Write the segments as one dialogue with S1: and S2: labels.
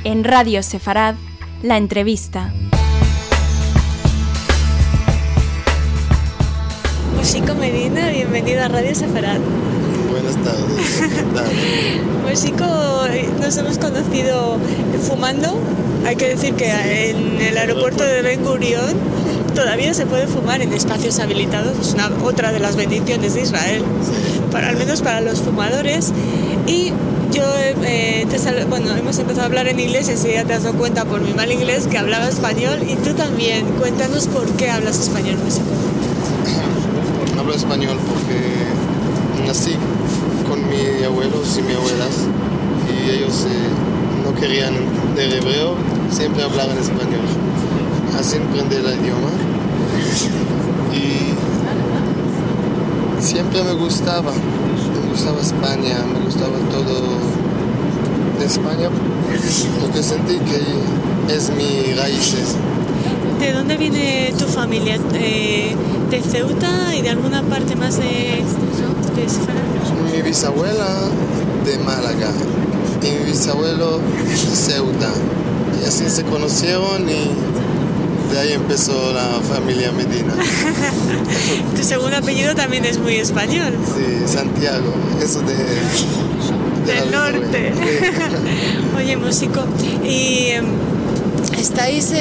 S1: En Radio Sefarad, la entrevista.
S2: Moshiko Medina, bienvenido a Radio Sefarad.
S3: Buenas tardes.
S2: Moshiko, nos hemos conocido fumando. Hay que decir que en el aeropuerto de Ben Gurion todavía se puede fumar en espacios habilitados. Es otra de las bendiciones de Israel, al menos para los fumadores. Y yo, hemos empezado a hablar en inglés y así ya te has dado cuenta por mi mal inglés que hablaba español, y tú también. Cuéntanos por qué hablas español, Moshiko.
S3: Hablo español porque nací con mis abuelos y mis abuelas y ellos no querían del hebreo, siempre hablaban español. Así aprendí el idioma y siempre me gustaba España, me gustaba todo de España porque sentí que es mi raíces.
S2: ¿De dónde viene tu familia? ¿De Ceuta y de alguna parte más de Sefarad?
S3: Mi bisabuela de Málaga y mi bisabuelo de Ceuta. Y así se conocieron y de ahí empezó la familia Medina.
S2: Tu segundo apellido también es muy español.
S3: Sí, Santiago, eso
S2: del norte. Oye, Moshiko, y estáis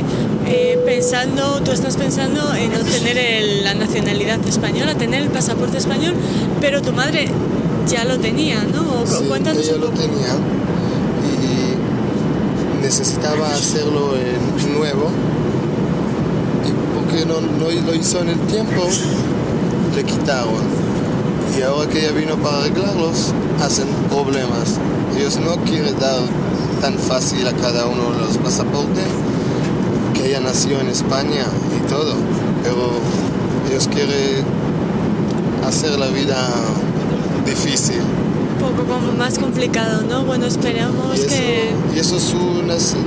S2: tú estás pensando en obtener la nacionalidad española, tener el pasaporte español, pero tu madre ya lo tenía, ¿no?
S3: Sí,
S2: Cuéntanos
S3: ella
S2: un poco.
S3: lo tenía y necesitaba hacerlo nuevo, y porque no lo hizo en el tiempo, le quitaron. Y ahora que ella vino para arreglarlos, hacen problemas. Ellos no quieren dar tan fácil a cada uno los pasaportes, que ella nació en España y todo, pero ellos quieren hacer la vida difícil.
S2: Un poco como más complicado, ¿no? Bueno, esperamos que...
S3: Y eso es su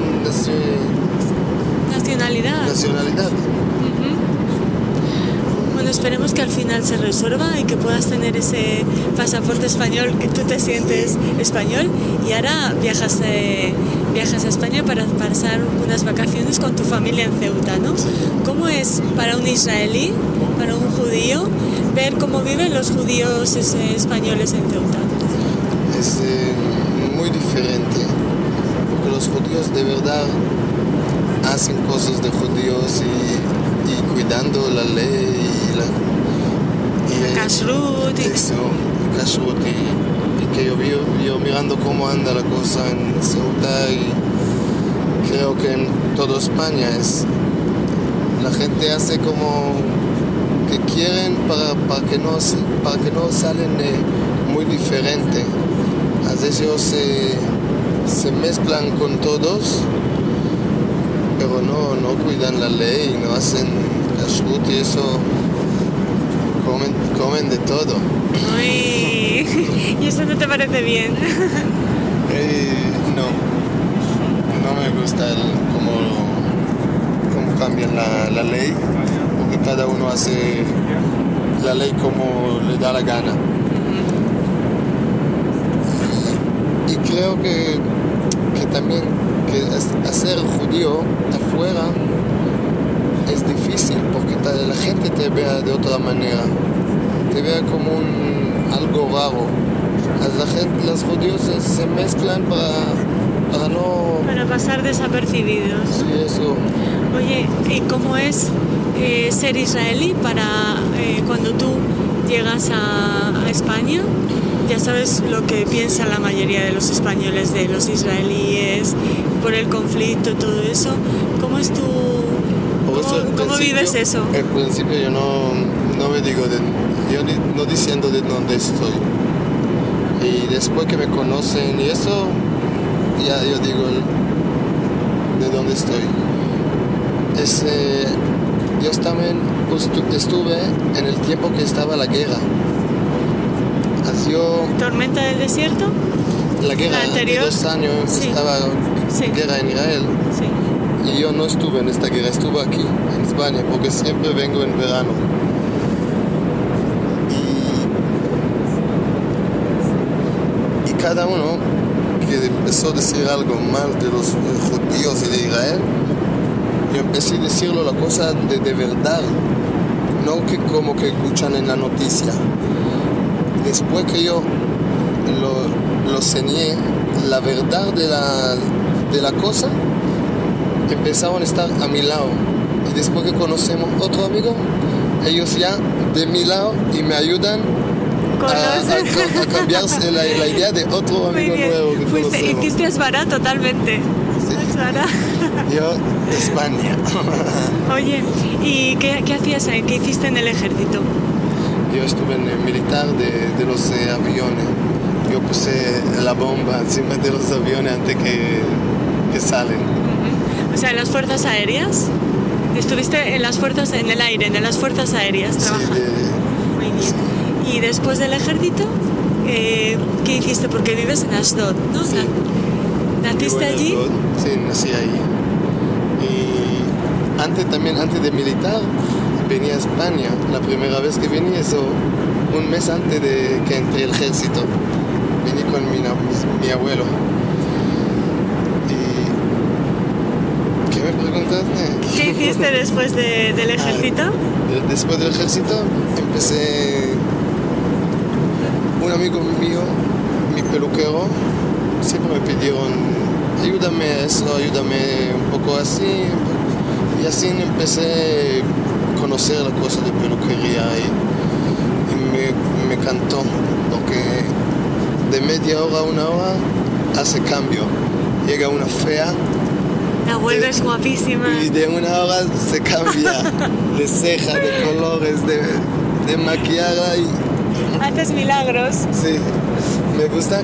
S2: nacionalidad. Bueno, esperemos que al final se resuelva y que puedas tener ese pasaporte español, que tú te sientes español, y ahora viajas a España para pasar unas vacaciones con tu familia en Ceuta, ¿no?
S3: Sí.
S2: ¿Cómo es para un israelí, para un judío, ver cómo viven los judíos españoles en Ceuta?
S3: Es muy diferente, porque los judíos de verdad hacen cosas de judíos y cuidando la ley y
S2: Kashrut
S3: y que yo mirando cómo anda la cosa en Ceuta, y creo que en toda España la gente hace como que quieren para que no salen muy diferente. A veces ellos se mezclan con todos, pero no cuidan la ley, no hacen kashrut y eso, comen de todo.
S2: Uy, ¿y eso no te parece bien?
S3: No me gusta cómo cambian la ley, porque cada uno hace la ley como le da la gana. Y creo que también que hacer judío afuera es difícil, porque la gente te vea de otra manera, te vea como algo raro. Los judíos se mezclan para no...
S2: Para pasar desapercibidos.
S3: Sí, eso.
S2: Oye, ¿y cómo es ser israelí para cuando tú llegas a España? Ya sabes lo que piensa la mayoría de los españoles de los israelíes por el conflicto, todo eso. ¿Cómo es ¿Cómo vives eso?
S3: Al principio yo no me digo, yo no diciendo de dónde estoy. Y después que me conocen y eso, ya yo digo de dónde estoy. Yo también estuve en el tiempo que estaba la guerra.
S2: ¿Tormenta del desierto?
S3: La guerra
S2: ¿La anterior?
S3: de 2 años,
S2: sí.
S3: Estaba
S2: sí.
S3: guerra en Israel.
S2: Sí.
S3: Y yo no estuve en esta guerra, estuve aquí, en España, porque siempre vengo en verano. Y cada uno que empezó a decir algo mal de los judíos y de Israel, yo empecé a decirlo la cosa de verdad, no que como que escuchan en la noticia. Después que yo lo enseñé, la verdad de la cosa, empezaron a estar a mi lado. Y después que conocemos otro amigo, ellos ya de mi lado y me ayudan a cambiarse la idea de otro amigo nuevo que conocemos.
S2: Hiciste Asbará totalmente.
S3: Sí.
S2: Asbará.
S3: Yo, España.
S2: Oye, ¿y qué hacías? ¿Qué hiciste en el ejército?
S3: Yo estuve en el militar de los aviones. Yo puse la bomba encima de los aviones antes que salen.
S2: O sea, en las fuerzas aéreas. Estuviste en las fuerzas, en el aire, en las fuerzas aéreas trabajando. Muy bien. Sí. Y después del ejército, ¿qué hiciste? Porque vives en Ashdod, ¿no?
S3: Sí.
S2: ¿Naciste allí?
S3: Ashdod. Sí, nací ahí. Y antes de militar, venía a España. La primera vez que vine, eso un mes antes de que entré al ejército. Vine con mi abuelo. ¿Qué me preguntaste?
S2: ¿Qué hiciste después del ejército?
S3: Después del ejército empecé... Un amigo mío, mi peluquero, siempre me pidieron ayúdame a eso, ayúdame un poco así. Y así empecé a conocer la cosa de peluquería y me encantó, porque de media hora a una hora hace cambio. Llega una fea,
S2: la vuelves guapísima.
S3: Y de una hora se cambia de ceja, de colores, de maquillada y...
S2: Haces milagros.
S3: Sí, me gusta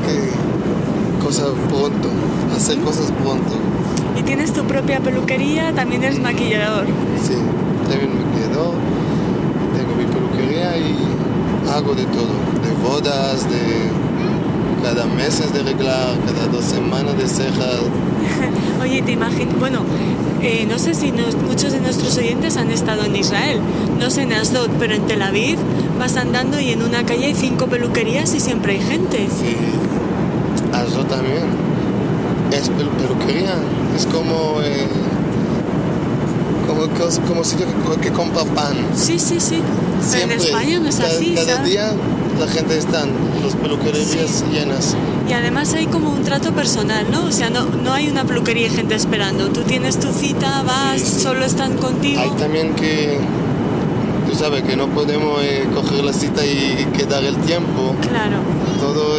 S3: hacer cosas pronto.
S2: ¿Y tienes tu propia peluquería? ¿También eres maquillador?
S3: Sí, también maquillador, tengo mi peluquería y hago de todo, de bodas, de... Cada mes de arreglar, cada 2 semanas de cejas.
S2: Oye, te imagino, bueno, no sé si muchos de nuestros oyentes han estado en Israel, no sé en Ashdod, pero en Tel Aviv vas andando y en una calle hay 5 peluquerías y siempre hay gente.
S3: Sí, Ashdod también. Es peluquería, es como sitio que compra pan.
S2: Sí.
S3: Siempre,
S2: en España no es así.
S3: Cada día la gente están, las peluquerías llenas.
S2: Y además hay como un trato personal, ¿no? O sea, no hay una peluquería y gente esperando. Tú tienes tu cita, vas, solo están contigo.
S3: Hay también que, tú sabes, que no podemos coger la cita y quedar el tiempo.
S2: Claro.
S3: Todo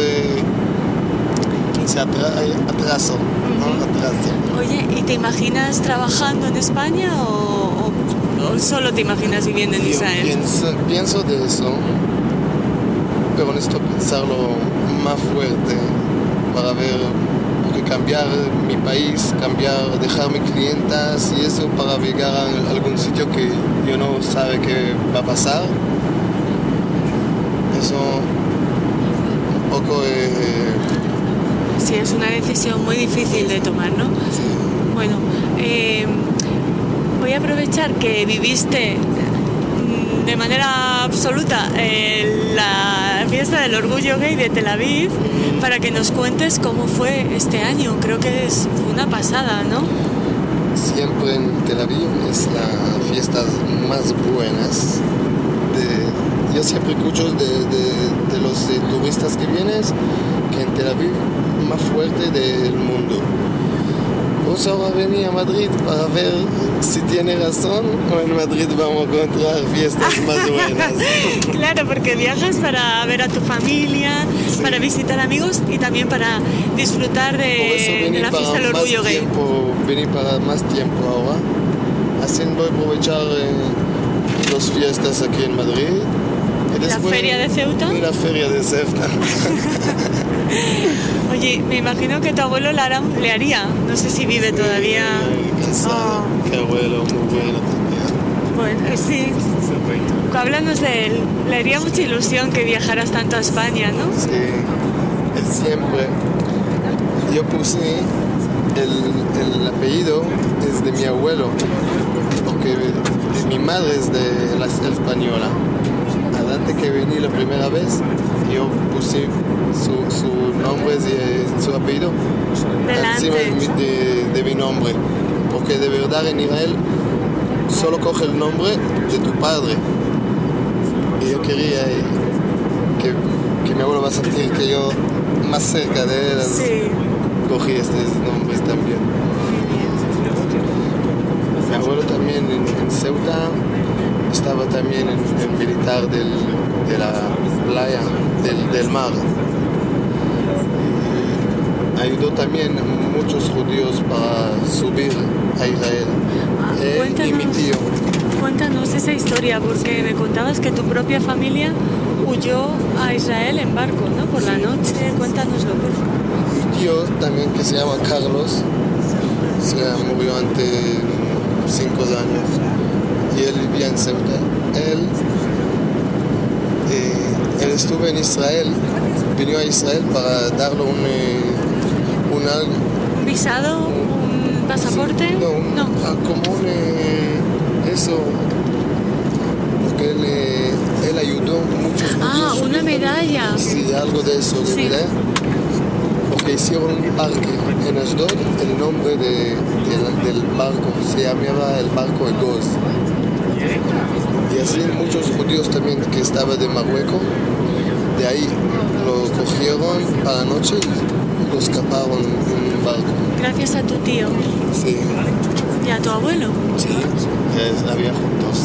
S3: se atraso, ¿no? Atraso.
S2: Oye, ¿y te imaginas trabajando en España o solo te imaginas viviendo en Israel?
S3: Pienso de eso, pero necesito pensarlo más fuerte para ver, porque cambiar mi país, dejar mis clientas y eso para llegar a algún sitio que yo no sabe qué va a pasar. Eso un poco...
S2: Sí, es una decisión muy difícil de tomar, ¿no?
S3: Sí.
S2: Bueno, voy a aprovechar que viviste de manera absoluta la fiesta del orgullo gay de Tel Aviv para que nos cuentes cómo fue este año. Creo que fue una pasada, ¿no?
S3: Siempre en Tel Aviv es la fiesta más buenas. Yo siempre escucho de los turistas que vienen que en Tel Aviv más fuerte del mundo. Por eso ahora venía a Madrid para ver si tiene razón o en Madrid vamos a encontrar fiestas más buenas.
S2: Claro, porque viajas para ver a tu familia, para visitar amigos y también para disfrutar de la fiesta del orgullo gay.
S3: Vení para más tiempo ahora. Así voy a aprovechar las fiestas aquí en Madrid.
S2: ¿La feria de Ceuta?
S3: La feria de Ceuta.
S2: Oye, me imagino que tu abuelo le haría. No sé si vive todavía.
S3: Cansado. Qué abuelo, muy bueno también.
S2: Bueno, sí. Háblanos de él. Le haría mucha ilusión que viajaras tanto a España, ¿no?
S3: Sí, él siempre. Yo puse el apellido es de mi abuelo, porque mi madre es de la española. Antes que vení la primera vez, yo puse su nombre y su apellido
S2: Delante.
S3: encima de mi nombre. Porque de verdad en Israel solo coge el nombre de tu padre. Y yo quería que mi abuelo va a sentir que yo más cerca de él
S2: Sí.
S3: cogí estos nombres también. Mi abuelo también en Ceuta estaba también en militar de la playa, del mar. Ayudó también muchos judíos para subir a Israel. Él y mi tío.
S2: Cuéntanos esa historia, porque me contabas que tu propia familia huyó a Israel en barco, ¿no? Por la noche. Cuéntanoslo, por favor.
S3: Mi tío también, que se llama Carlos, murió hace 5 años y él vivía en Ceuta. Él estuvo en Israel, vino a Israel para darle un
S2: ¿Visado? ¿Un pasaporte?
S3: No. Como eso, porque él ayudó muchos judíos.
S2: Una medalla.
S3: Sí, algo de eso, de verdad. Porque hicieron un parque en Ashdod, el nombre del barco se llamaba el barco Egoz. Y así muchos judíos también que estaban de Marruecos, de ahí lo cogieron para la noche y lo escaparon en un barco.
S2: Gracias a tu tío.
S3: Sí.
S2: ¿Y a tu abuelo?
S3: Sí, había juntos.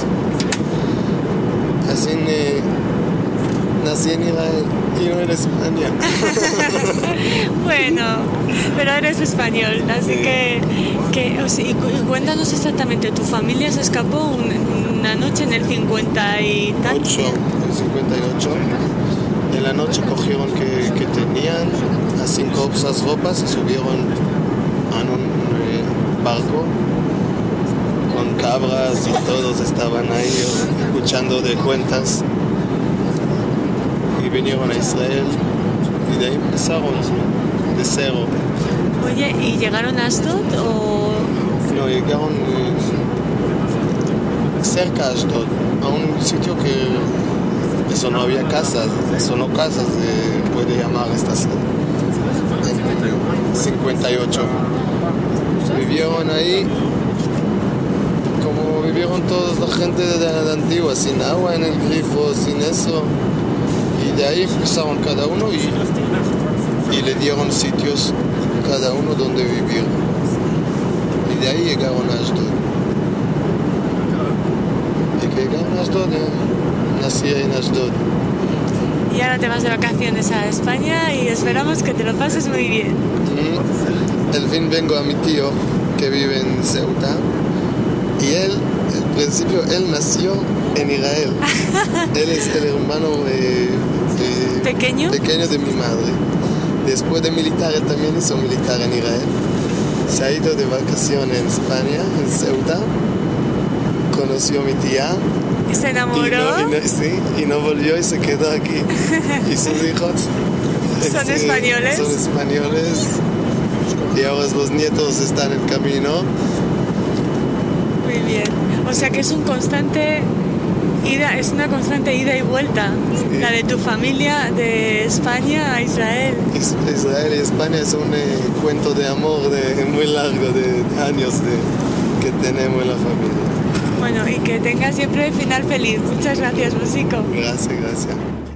S3: Así nací en Israel y no en España.
S2: Bueno, pero eres español, así y cuéntanos exactamente, ¿tu familia se escapó una noche en el 50 y tanto?
S3: En 58. En la noche cogieron que tenían a 5 ropas y subieron a un barco con cabras y todos estaban ahí escuchando de cuentas. Y vinieron a Israel y de ahí empezaron de cero.
S2: Oye, ¿y llegaron a Ashdod o...?
S3: No, llegaron cerca a Ashdod, a un sitio que eso no había casas, eso no casas, puede llamar estación. En 58. Vivieron ahí como vivieron toda la gente de antigua, sin agua en el grifo, sin eso. Y de ahí empezaron cada uno y le dieron sitios cada uno donde vivir. Y de ahí llegaron a Ashdod. Y que llegaron a Ashdod, nací en Ashdod.
S2: Y ahora te vas de vacaciones a España y esperamos que te lo pases muy bien.
S3: Al fin vengo a mi tío que vive en Ceuta. Y él, al principio, él nació en Israel. Él es el hermano
S2: ¿Pequeño?
S3: Pequeño de mi madre. Después de militar, él también hizo militar en Israel. Se ha ido de vacaciones en España, en Ceuta. Conoció a mi tía.
S2: ¿Y se enamoró?
S3: Y no volvió y se quedó aquí. Y sus hijos
S2: ¿Son españoles?
S3: Son españoles. Y ahora los nietos están en camino.
S2: Muy bien. O sea que es una constante ida y vuelta. Sí. La de tu familia de España a Israel.
S3: Israel y España es un cuento de amor muy largo, de años que tenemos en la familia.
S2: Bueno, y que tengas siempre final feliz. Muchas gracias, músico.
S3: Gracias.